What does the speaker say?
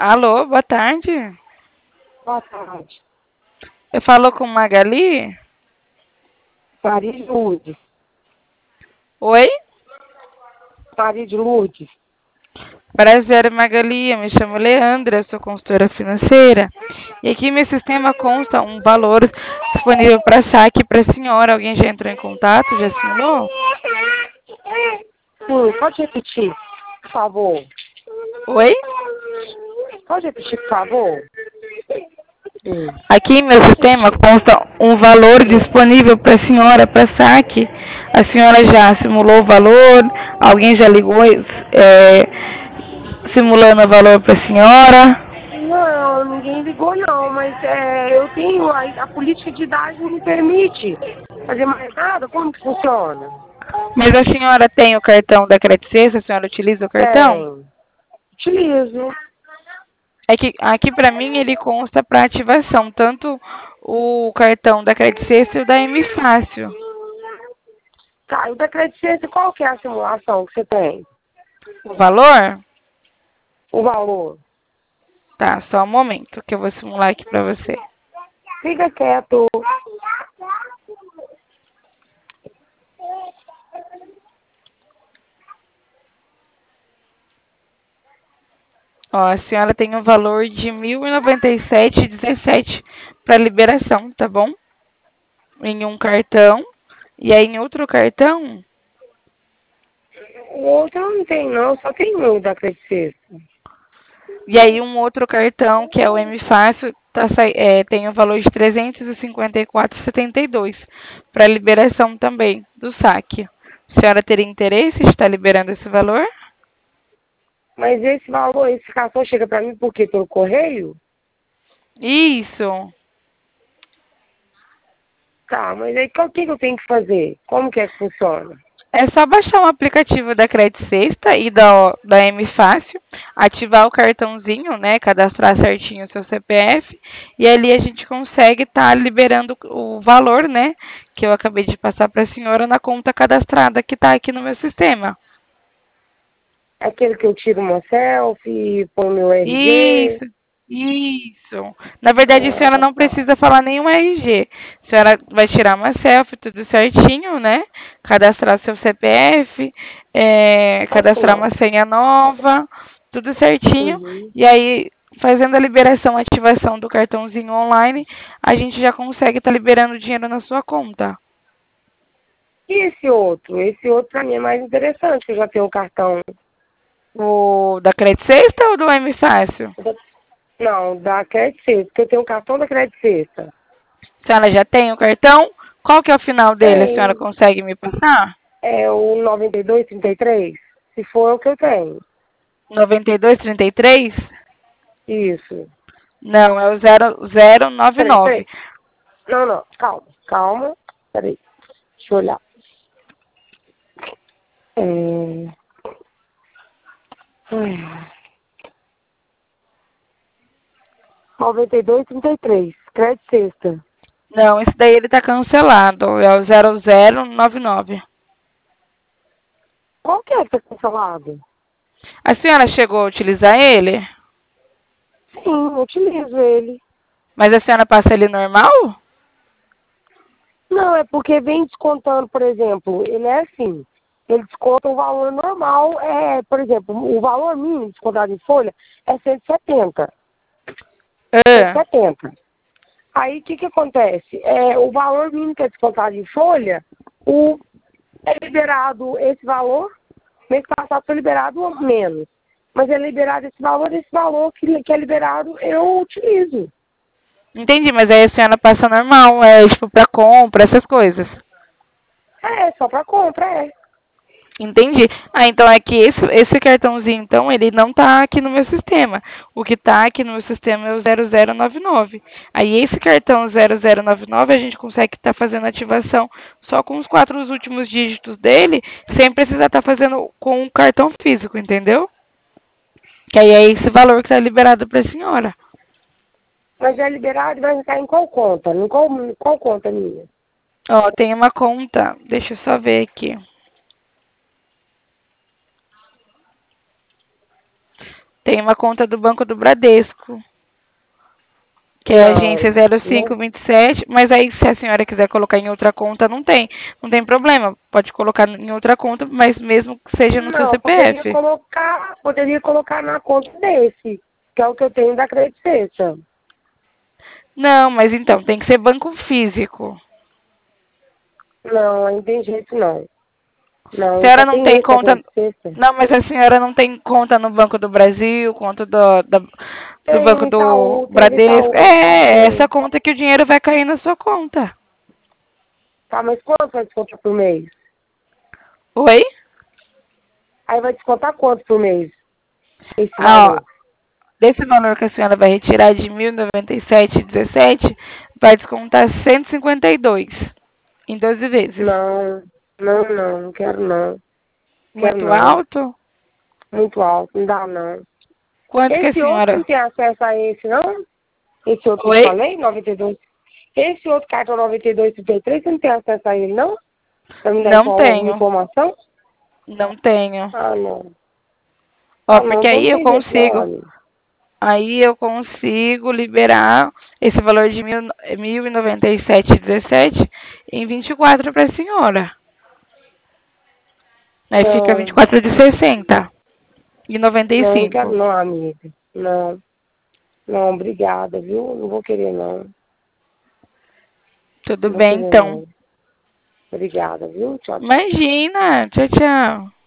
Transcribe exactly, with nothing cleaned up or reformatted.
Alô, boa tarde. Boa tarde. Eu falo com Magali? Maria de Lourdes. Oi? Maria de Lourdes. Prazer, Magali. Eu me chamo Leandra, sou consultora financeira. E aqui meu sistema consta um valor disponível para saque para a senhora. Alguém já entrou em contato? Já simulou? Sim, pode repetir, por favor. Oi? Pode repetir, por favor? Sim. Aqui meu sistema consta um valor disponível para a senhora para saque. A senhora já simulou o valor? Alguém já ligou é, simulando o valor para a senhora? Não, ninguém ligou não, mas é, eu tenho, a, a política de idade não me permite fazer mais nada. Como que funciona? Mas a senhora tem o cartão da Credit Suisse? A senhora utiliza o cartão? Tem. Utilizo. É que aqui para mim ele consta para ativação, tanto o cartão da Credit Suisse e o da M Fácil. Tá, e da Credit Suisse, qual que é a simulação que você tem? O valor? O valor? Tá, só um momento que eu vou simular aqui para você. Fica quieto. Ó, a senhora tem um valor de mil e noventa e sete reais e dezessete centavos para liberação, tá bom? Em um cartão. E aí em outro cartão, O outro não tem não, só tem um da Credit Suisse. e aí um outro cartão, que é o M Fácil, tá, sai- é, tem o valor de trezentos e cinquenta e quatro reais e setenta e dois centavos para liberação também do saque. A senhora teria interesse de estar liberando esse valor? Mas esse valor, esse cartão chega pra mim por quê? Pelo correio? Isso. Tá, mas aí o que, que eu tenho que fazer? Como que é que funciona? É só baixar o aplicativo da Credit Sexta e da, da M Fácil, ativar o cartãozinho, né? Cadastrar certinho o seu C P F e ali a gente consegue estar liberando o valor, né? Que eu acabei de passar para a senhora na conta cadastrada que está aqui no meu sistema. É aquele que eu tiro uma selfie, põe meu R G? Isso, isso. Na verdade, a senhora Ah, não tá. precisa falar nenhum R G. A senhora vai tirar uma selfie, tudo certinho, né? Cadastrar seu C P F, é, Posso cadastrar não? uma senha nova, tudo certinho. Uhum. E aí, fazendo a liberação, ativação do cartãozinho online, a gente já consegue estar liberando dinheiro na sua conta. E esse outro? Esse outro pra mim é mais interessante, que eu já tenho o cartão. O da Credit Sexta ou do M Fácil? da- Não, da Credit Suisse, porque eu tenho o cartão da Credit Suisse. A senhora já tem o cartão? Qual que é o final dele? A senhora Tem. consegue me passar? É o noventa e dois, trinta e três? Se for, é o que eu tenho. noventa e dois, trinta e três? Isso. Não, é o zero zero nove Peraí, nove. peraí. Não, não, calma, calma. Peraí, deixa eu olhar. É... ai, noventa e dois, trinta e três. Crédito sexta. Não, esse daí ele tá cancelado. É o zero zero nove nove. Qual que é que tá cancelado? A senhora chegou a utilizar ele? Sim, eu utilizo ele. Mas a senhora passa ele normal? Não, é porque vem descontando, por exemplo, ele é assim. Ele desconta o valor normal, é, por exemplo, o valor mínimo descontado em folha é cento e setenta. Ah, cento e setenta. Aí o que, que acontece? É, o valor mínimo que é descontado em folha, o, é liberado esse valor, mês passado foi liberado menos. Mas é liberado esse valor, esse valor que, que é liberado eu utilizo. entendi, mas aí a senhora passa normal, é tipo pra compra, essas coisas. É, só para compra, é. Entendi. Ah, então é que esse, esse cartãozinho, então, ele não tá aqui no meu sistema. O que tá aqui no meu sistema é o zero zero nove nove. Aí esse cartão zero zero nove nove a gente consegue estar fazendo ativação só com os quatro últimos dígitos dele, sem precisar estar fazendo com um cartão físico, entendeu? Que aí é esse valor que está liberado para a senhora. Mas é liberado e vai ficar em qual conta? Em qual, em qual conta minha? Ó, tem uma conta, deixa eu só ver aqui. Tem uma conta do Banco do Bradesco, que é a agência Não, zero não. cinco vinte e sete, mas aí se a senhora quiser colocar em outra conta, não tem. Não tem problema. Pode colocar em outra conta, mas mesmo que seja no seu Não, poderia C P F. colocar, poderia colocar na conta desse, que é o que eu tenho da Credit Suisse. Não, mas então, tem que ser banco físico. Não, aí não tem jeito não. Não, A eu senhora só não tenho tem esse da conta. Credit Suisse. Não, mas a senhora não tem conta no Banco do Brasil, conta do, da- do Tem Banco no do Itaú, tem no Bradesco. Itaú. É, é essa Tem. conta que o dinheiro vai cair na sua conta. Tá, mas quanto vai descontar por mês? Oi? Aí vai descontar quanto por mês? Esse Ah, ó, valor? desse valor que a senhora vai retirar de mil e noventa e sete vírgula dezessete, vai descontar cento e cinquenta e dois em doze vezes. Não, não, não, não quero não. Quero Muito não. alto? Muito alto, não dá não. Quanto que a Esse outro você não senhora... tem acesso a esse, não? Esse outro que eu te Oi? falei, noventa e dois. Esse outro cartão noventa e dois, trinta e três, você não tem acesso a ele, não? Pra me dar Não info- alguma tenho. informação? Não tenho. Ah, não. Ó, Ah, não, porque então aí não eu tem jeito não, consigo... amigo. Aí eu consigo liberar esse valor de mil, mil e noventa e sete vírgula dezessete em vinte e quatro para a senhora. Aí fica vinte e Não, quatro de sessenta e noventa e não, não quero cinco. não, amiga. Não, não, obrigada, viu? Não vou querer não. Tudo Não vou bem, querer então. não. Obrigada, viu? Tchau, tchau. Imagina. Tchau, tchau.